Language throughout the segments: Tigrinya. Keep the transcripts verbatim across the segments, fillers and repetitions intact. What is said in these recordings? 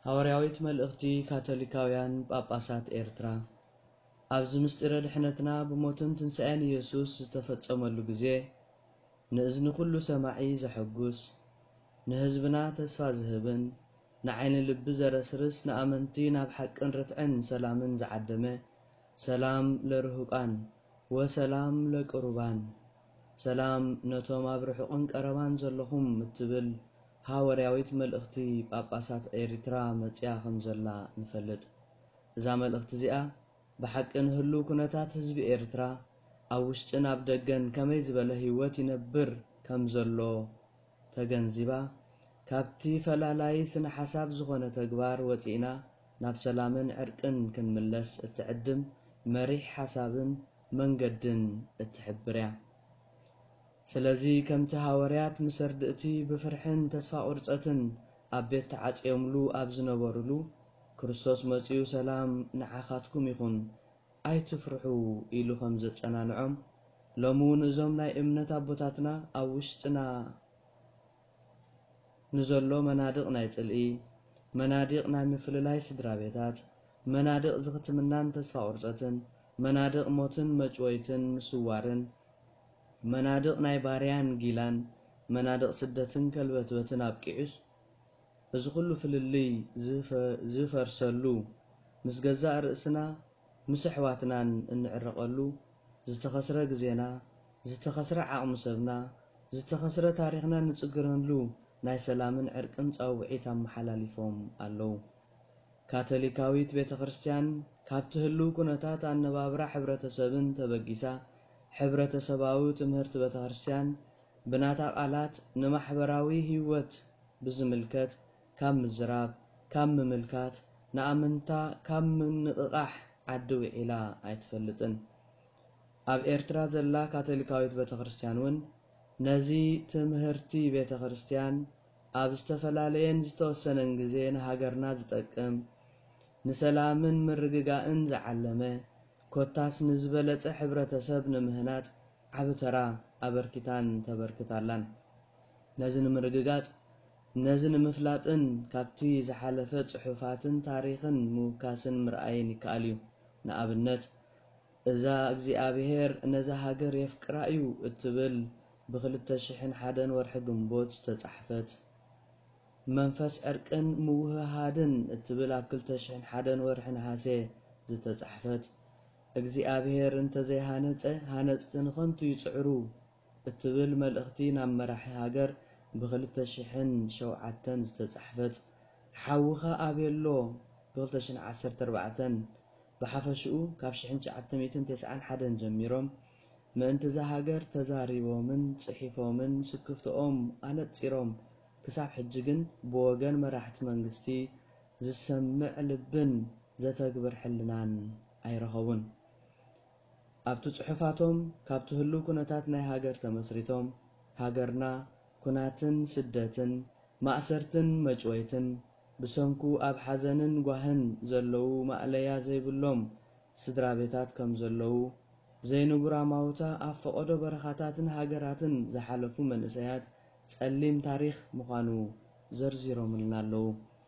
ሐዋርያዊት መልእኽቲ ካቶሊካውያን ጳጳሳት ኤርትራ ኣብዚ ምስጢረ ድሕነትና ብሞትን ትንሣኤን ኢየሱስ ዝተፈጸመሉ ግዜ ንእዝኒ ኩሉ ሰማዒ ዘሐጉስ ንህዝብና ተስፋ ዝህብን ንዓይኒ ልቢ ዘረስርስ ንኣመንቲ ናብ ሓቅን ርትዕን ሰላምን ዝዓደመ ሰላም ለርሁቃን ወሰላም ለቅሩባን ሰላም ነቶም ኣብ ርሑቕን ቀረባን ዘለኹም እትብል ሐዋርያዊት መልእኽቲ ጳጳሳት ኤርትራ መጽያ ከም ዘላ ንፈልጥ። እዛ መልእኽቲ እዚኣ ብሓቅን ህሉ ኩነታት ህዝቢ ኤርትራ ኣብ ውሽጥን ኣብ ደገን ከመይ ዝበለ ህይወት ይነብር ከም ዘሎ ተገንዚባ ካብቲ ፈላላይ ስነ ሓሳብ ዝኾነ ተግባር ወፂና ናብ ሰላምን ዕርቅን ክንምለስ እትዕድም መሪሕ ሓሳብን መንገድን እትሕብር እያ። ስለዚ ከምቲ ሐዋርያት ምስ ርድእቲ ብፍርሕን ተስፋ ቁርፀትን ኣብ ቤት ተዓፅዮምሉ ኣብ ዝነበሩሉ ክርስቶስ መጺኡ ሰላም ንዓኻትኩም ይኹን ኣይትፍርሑ ኢሉ ከም ዘጸናንዖም ሎሚ እውን እዞም ናይ እምነት ኣቦታትና ኣብ ውሽጥና ንዘሎ መናድቕ ናይ ጽልኢ መናድቕ ናይ ምፍልላይ ስድራ ቤታት መናድቕ ዝኽትምናን ተስፋ ቁርፀትን መናድቕ ሞትን መጭወይትን ምስዋርን መናድቕ ናይ ባርያን ጊላን መናድቕ ስደትን ከልበትበትን ኣብቂዑስ እዚ ኩሉ ፍልልይ ዝፈርሰሉ ምስ ገዛእ ርእስና ምስ ኣሕዋትናን እንዕረቐሉ ዝተኸስረ ግዜና ዝተኸስረ ዓቕሚ ሰብና ዝተኸስረ ታሪኽና ንጽግረሉ ናይ ሰላምን ዕርቅን ጻውዒት ኣመሓላሊፎም ኣለዉ። ካቶሊካዊት ቤተ ክርስቲያን ካብቲ ህልው ኩነታት ኣነባብራ ሕብረተሰብን ተበጊሳ ሕብረተሰባዊ ትምህርቲ ቤተ ክርስቲያን ብናታ ቃላት ንማሕበራዊ ህይወት ብዝምልከት ካብ ምዝራብ ካብ ምምልካት ንኣመንታ ካብ ምንቕቓሕ ዓዲ ውዒላ ኣይትፈልጥን። ኣብ ኤርትራ ዘላ ካቶሊካዊት ቤተ ክርስቲያን እውን ነዚ ትምህርቲ ቤተ ክርስቲያን ኣብ ዝተፈላለየን ዝተወሰነን ግዜ ንሃገርና ዝጠቅም ንሰላምን ምርግጋእን ዝዓለመ ኮታስ ንዝበለጸ ሕብረተሰብ ንምህናጽ ዓብ ተራ ኣበርኪታን ተበርክታላን። ነዚ ንምርግጋጽ ነዚ ንምፍላጥን ካብቲ ዝሓለፈ ጽሑፋትን ታሪኽን ምውካስን ምርኣይን ይከኣል እዩ። ንኣብነት እዛ እግዚኣብሔር ነዛ ሃገር የፍቅራ እዩ እትብል ብክልተ ሽሕን ሓደን ወርሒ ግንቦት ዝተጻሕፈት መንፈስ ዕርቅን ምውህሃድን እትብል ኣብ ክልተ ሽሕን ሓደን ወርሒ ነሓሴ ዝተጻሕፈት እግዚኣብሔር እንተዘይሃነጸ ሃነጽቲ ንኸንቱ ይጽዕሩ እትብል መልእኽቲ ናብ መራሒ ሃገር ብክልተ ሽሕን ሸውዓተን ዝተጻሕፈት ሓውኻ ኣቤሎ ብክልተ ሽሕን ዓሰርተ ኣርባዕተን ብሓፈሽኡ ካብ ሽሕን ትሽዓተ ሚእትን ትስዓን ሓደን ጀሚሮም ምእንቲ እዛ ሃገር ተዛሪቦምን ጽሒፎምን ስክፍቶኦም ኣነጺሮም ክሳብ ሕጂ ግን ብወገን መራሕቲ መንግስቲ ዝሰምዕ ልብን ዘተግብር ሕልናን ኣይረኸቡን። ኣብቲ ጽሑፋቶም ካብቲ ህሉ ኩነታት ናይ ሃገር ተመስሪቶም ሃገርና ኩናትን ስደትን ማእሰርትን መጭወይትን ብሰንኩ ኣብ ሓዘንን ጓህን ዘለዉ ማዕለያ ዘይብሎም ስድራ ቤታት ከም ዘለዉ ዘይንቡራማውታ ኣብ ፈቐዶ በረኻታትን ሃገራትን ዝሓለፉ መንእሰያት ጸሊም ታሪኽ ምዃኑ ዘርዚሮምልና ኣለዉ።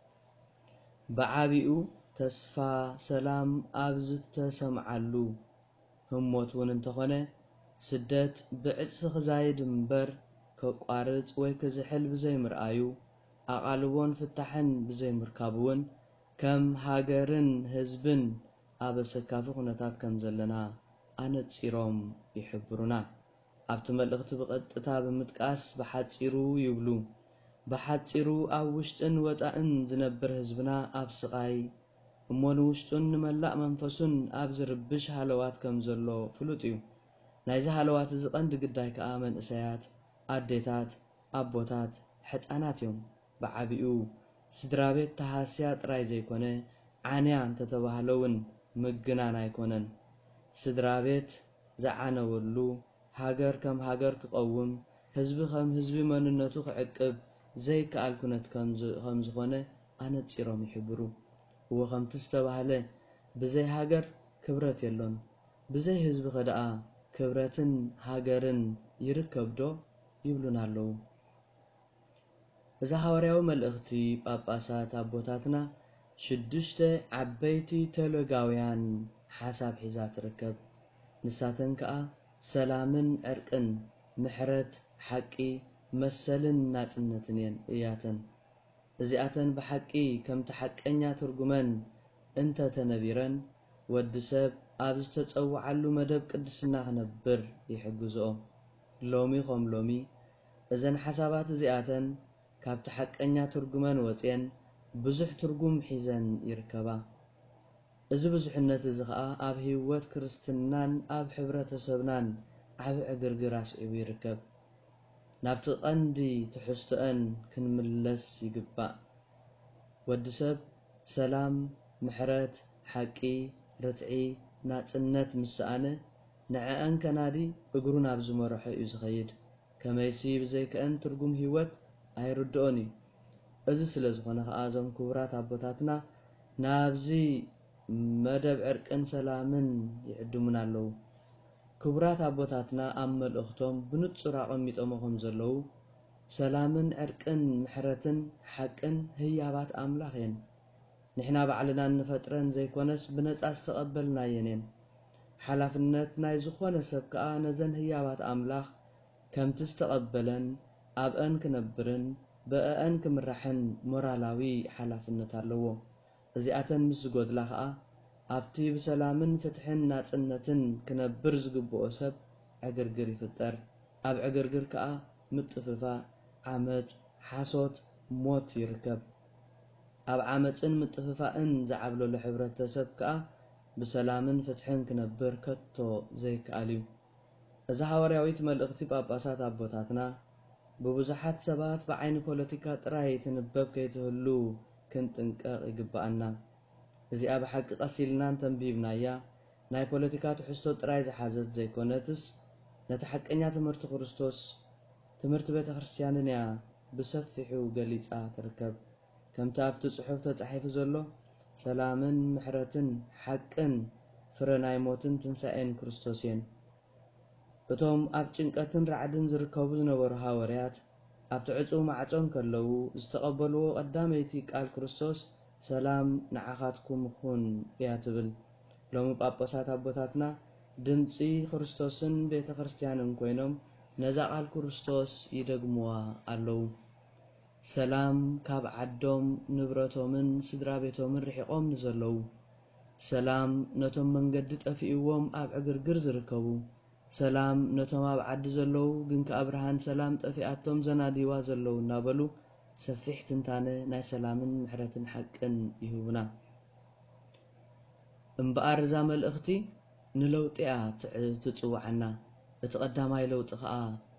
ብዓቢኡ ተስፋ ሰላም ኣብ ዝተሰምዓሉ ህሞት እውን እንተኾነ ስደት ብዕጽፊ ክዛይድ እምበር ከቋርጽ ወይ ክዝሕል ብዘይምርኣዩ ኣቓልቦን ፍታሕን ብዘይምርካቡ እውን ከም ሃገርን ህዝብን ኣብ ኣሰካፊ ኩነታት ከም ዘለና ኣነጺሮም ይሕብሩና። ኣብቲ መልእኽቲ ብቐጥታ ብምጥቃስ ብሓጺሩ ይብሉ ብሓጺሩ ኣብ ውሽጥን ወጻእን ዝነብር ህዝብና ኣብ ስቓይ እሞ ንውሽጡን ንመላእ መንፈሱን ኣብ ዝርብሽ ሃለዋት ከም ዘሎ ፍሉጥ እዩ። ናይዚ ሃለዋት እዚ ቀንዲ ግዳይ ከዓ መንእሰያት ኣዴታት ኣቦታት ሕፃናት እዮም። ብዓቢኡ ስድራ ቤት ተሃስያ ጥራይ ዘይኮነ ዓንያ እንተተባህለ እውን ምግናን ኣይኮነን። ስድራ ቤት ዝዓነወሉ ሃገር ከም ሃገር ክቐውም ህዝቢ ከም ህዝቢ መንነቱ ክዕቅብ ዘይከኣል ኩነት ከም ዝኾነ ኣነጺሮም ይሕብሩ። እወ ከምቲ ዝተባህለ ብዘይ ሃገር ክብረት የሎን ብዘይ ህዝቢ ኸደኣ ክብረትን ሃገርን ይርከብ ዶ ይብሉና ኣለዉ። እዛ ሐዋርያዊ መልእኽቲ ጳጳሳት ኣቦታትና ሽዱሽተ ዓበይቲ ቴዎሎጋውያን ሓሳብ ሒዛ ትርከብ። ንሳተን ከዓ ሰላምን ዕርቅን ምሕረት ሓቂ መሰልን ናጽነትን እያተን። እዚኣተን ብሓቂ ከምቲ ሓቀኛ ትርጉመን እንተ ተነቢረን ወዲ ሰብ ኣብ ዝተጸውዓሉ መደብ ቅድስና ክነብር ይሕግዝኦ። ሎሚ ኸም ሎሚ እዘን ሓሳባት እዚኣተን ካብቲ ሓቀኛ ትርጉመን ወፅየን ብዙሕ ትርጉም ሒዘን ይርከባ። እዚ ብዙሕነት እዚ ከዓ ኣብ ህይወት ክርስትናን ኣብ ሕብረተሰብናን ዓብ ዕግርግር ኣስዒቡ ይርከብ። ናብቲ ቀንዲ ትሕዝቶአን ክንምለስ ይግባእ። ወዲ ሰብ ሰላም፣ ምሕረት፣ ሓቂ፣ ርትዒ፣ ናጽነት ምስኣነ ንዕአን ከናዲ እግሩ ናብ ዝመርሖ እዩ ዝኸይድ። ከመይሲ ብዘይከአን ትርጉም ህይወት ኣይርድኦን እዩ። እዚ ስለ ዝኾነ ከዓ እዞም ክቡራት ኣቦታትና ናብዚ መደብ ዕርቅን ሰላምን ይዕድሙና ኣለዉ። ክቡራት ኣቦታትና ኣብ መልእኽቶም ብንጹር ኣቐሚጦሞ ከም ዘለዉ ሰላምን ዕርቅን ምሕረትን ሓቅን ህያባት ኣምላኽ እየን። ንሕና ባዕልና እንፈጥረን ዘይኮነስ ብነጻ ዝተቐበልናየን እየን። ሓላፍነት ናይ ዝኾነ ሰብ ከዓ ነዘን ህያባት ኣምላኽ ከምቲ ዝተቐበለን ኣብአን ክነብርን ብአን ክምራሕን ሞራላዊ ሓላፍነት ኣለዎ። እዚኣተን ምስ ዝጎድላ ከዓ ኣብቲ ብሰላምን ፍትሕን ናጽነትን ክነብር ዝግብኦ ሰብ ዕግርግር ይፍጠር። ኣብ ዕግርግር ከዓ ምጥፍፋእ፣ ዓመፅ፣ ሓሶት፣ ሞት ይርከብ። ኣብ ዓመፅን ምጥፍፋእን ዝዓብለሉ ሕብረተሰብ ከዓ ብሰላምን ፍትሕን ክነብር ከቶ ዘይከኣል እዩ። እዛ ሃዋርያዊት መልእኽቲ ጳጳሳት ኣቦታትና ብብዙሓት ሰባት ብዓይኒ ፖለቲካ ጥራይ ትንበብ ከይትህሉ ክንጥንቀቕ ይግባአና። እዚኣ ብሓቂ ቀሲልናን ተንቢብናያ ናይ ፖለቲካ ትሕዝቶ ጥራይ ዝሓዘት ዘይኮነትስ ነቲ ሓቀኛ ትምህርቲ ክርስቶስ ትምህርቲ ቤተ ክርስቲያንን እያ ብሰፊሑ ገሊጻ ትርከብ። ከምቲ ኣብቲ ጽሑፍ ተጻሒፉ ዘሎ ሰላምን ምሕረትን ሓቅን ፍረ ናይ ሞትን ትንሣኤን ክርስቶስ እየን። እቶም ኣብ ጭንቀትን ራዕድን ዝርከቡ ዝነበሩ ሃዋርያት ኣብቲ ዕጹው ማዕጾን ከለዉ ዝተቐበልዎ ቀዳመይቲ ቃል ክርስቶስ ሰላም ንዓኻትኩም ይኹን እያ ትብል። ሎሚ ጳጳሳት ኣቦታትና ድምፂ ክርስቶስን ቤተ ክርስቲያንን ኮይኖም ነዛ ቃል ክርስቶስ ይደግምዋ ኣለዉ። ሰላም ካብ ዓዶም ንብረቶምን ስድራ ቤቶምን ርሒቖም ንዘለዉ፣ ሰላም ነቶም መንገዲ ጠፊእዎም ኣብ ዕግርግር ዝርከቡ፣ ሰላም ነቶም ኣብ ዓዲ ዘለዉ ግን ከዓ ብርሃን ሰላም ጠፊኣቶም ዘናዲዋ ዘለዉ እናበሉ ሰፊሕ ትንታነ ናይ ሰላምን ምሕረትን ሓቅን ይህቡና። እምበኣር እዛ መልእኽቲ ንለውጢ እያ ትጽውዓና። እቲ ቀዳማይ ለውጢ ከዓ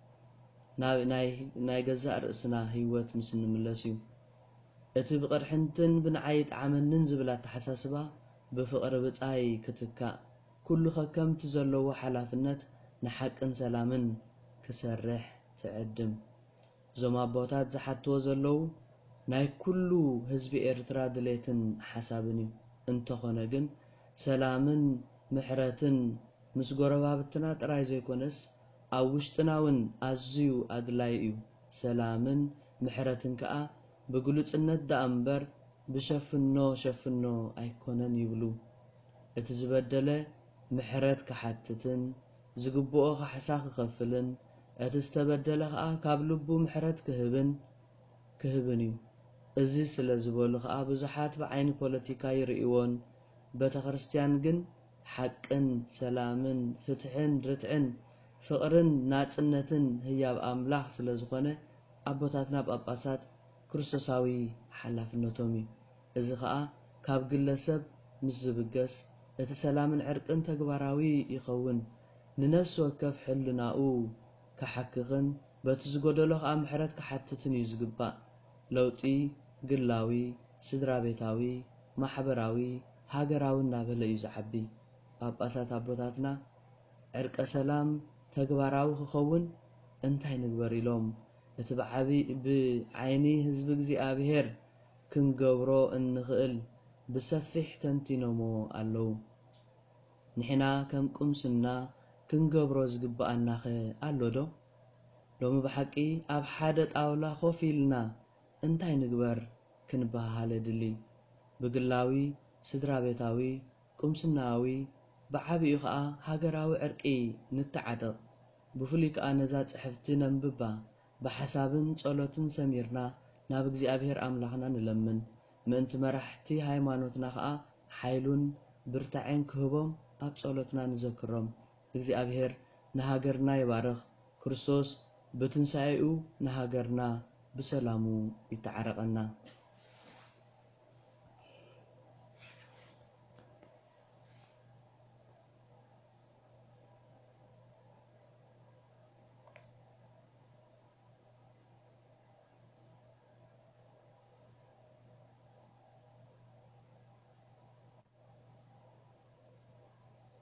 ናይ ገዛእ ርእስና ህይወት ምስ ንምለስ እዩ። እቲ ብቕድሕንትን ብንዓይ ጣዕመንን ዝብል ኣተሓሳስባ ብፍቕሪ ብጻይ ክትካእ፣ ኩሉ ከከምቲ ዘለዎ ሓላፍነት ንሓቅን ሰላምን ክሰርሕ ትዕድም። እዞም ኣቦታት ዝሓትዎ ዘለዉ ናይ ኩሉ ህዝቢ ኤርትራ ድሌትን ሓሳብን እዩ። እንተኾነ ግን ሰላምን ምሕረትን ምስ ጎረባብትና ጥራይ ዘይኮነስ ኣብ ውሽጥና እውን ኣዝዩ ኣድላይ እዩ። ሰላምን ምሕረትን ከዓ ብግሉጽነት ደኣ እምበር ብሸፍኖ ሸፍኖ ኣይኮነን ይብሉ። እቲ ዝበደለ ምሕረት ክሓትትን ዝግብኦ ካሕሳ ክኸፍልን እቲ ዝተበደለ ከዓ ካብ ልቡ ምሕረት ክህብን ክህብን እዩ። እዚ ስለ ዝበሉ ከዓ ብዙሓት ብዓይኒ ፖለቲካ ይርእይዎን፣ ቤተ ክርስቲያን ግን ሓቅን ሰላምን ፍትሕን ርትዕን ፍቕርን ናጽነትን ህያብ ኣምላኽ ስለ ዝኾነ ኣቦታትና ጳጳሳት ክርስቶሳዊ ሓላፍነቶም እዩ። እዚ ከዓ ካብ ግለሰብ ምስ ዝብገስ እቲ ሰላምን ዕርቅን ተግባራዊ ይኸውን ንነፍሲ ወከፍ ሕልናኡ ክሓክኽን በቲ ዝጎደሎ ከዓ ምሕረት ክሓትትን እዩ ዝግባእ። ለውጢ ግላዊ፣ ስድራ ቤታዊ፣ ማሕበራዊ፣ ሃገራዊ እናበለ እዩ ዝዓቢ። ጳጳሳት ኣቦታትና ዕርቀ ሰላም ተግባራዊ ክኸውን እንታይ ንግበር ኢሎም እቲ ብዓይኒ ህዝቢ እግዚኣብሔር ክንገብሮ እንኽእል ብሰፊሕ ተንቲኖሞ ኣለዉ። ንሕና ከም ቁምስና ክንገብሮ ዝግብኣናኸ ኣሎ ዶ? ሎሚ ብሓቂ ኣብ ሓደ ጣውላ ኮፍ ኢልና እንታይ ንግበር ክንበሃለ ድሊ። ብግላዊ ስድራ ቤታዊ ቁምስናዊ ብዓብዩ ከዓ ሃገራዊ ዕርቂ ንተዓደቕ ብፍሉይ ከዓ ነዛ ጽሕፍቲ ነንብባ ብሓሳብን ጸሎትን ሰሚርና ናብ እግዚአብሔር አምላኽና ንለምን ምእንቲ መራሕቲ ሃይማኖትና ከዓ ሓይሉን ብርታዕን ክህቦም ኣብ ጸሎትና ንዘክሮም እግዚአብሔር ንሃገርና ይባርኽ ክርስቶስ ብትንሳኤኡ ንሃገርና ብሰላሙ ይተዓረቐና